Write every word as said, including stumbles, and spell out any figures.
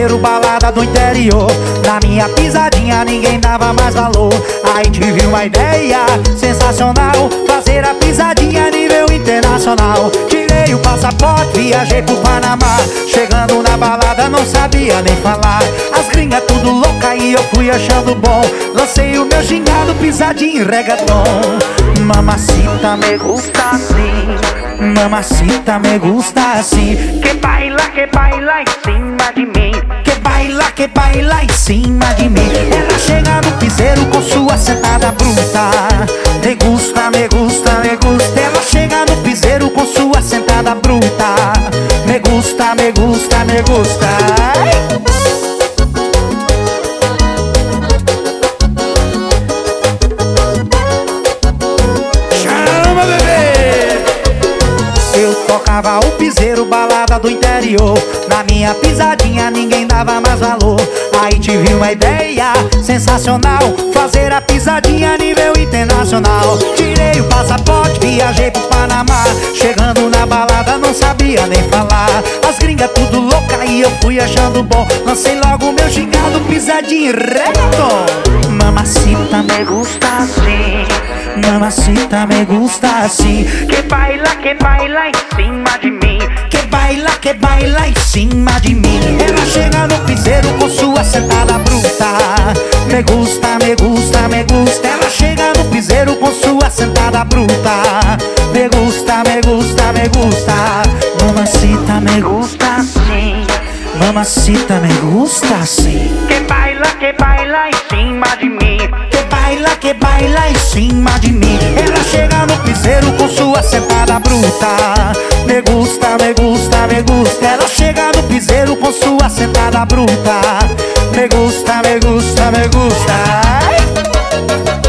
piseiro, balada do interior. Na minha pisadinha ninguém dava mais valor. Aí tive uma ideia sensacional, fazer a pisadinha nível internacional. Tirei o passaporte, viajei pro Panamá. Chegando na balada não sabia nem falar. As gringas tudo louca e eu fui achando bom. Lancei o meu gingado, pisadinha e reggaeton. Mamacita me gusta assim, mamacita me gusta assim. Que baila, que baila em cima de mim. Que baila, que baila em cima de mim. Ela chega no piseiro com sua sentada bruta. Me gusta, me gusta, me gusta. Ela chega no piseiro com sua sentada bruta. Me gusta, me gusta, me gusta. Tocava o piseiro, balada do interior. Na minha pisadinha ninguém dava mais valor. Aí tive uma ideia sensacional, fazer a pisadinha nível internacional. Tirei o passaporte, viajei pro Panamá. Chegando na balada não sabia nem falar. As gringas tudo louca e eu fui achando bom. Lancei logo meu gingado, pisadinha e reggaeton. Mamacita me gusta assim, mamacita me gusta assim. Que baila, que baila em cima de mim. Que baila, que baila em cima de mim. Ela chega no piseiro com sua sentada bruta. Me gusta, me gusta, me gusta. Ela chega no piseiro com sua sentada bruta. Me gusta, me gusta, me gusta. Mamacita me gusta assim, mamacita me gusta assim. Que baila, que baila em cima de mim. Que baila, que baila em cima de mim. Ela chega no piseiro com sua sentada bruta. Me gusta, me gusta, me gusta. Ela chega no piseiro com sua sentada bruta. Me gusta, me gusta, me gusta.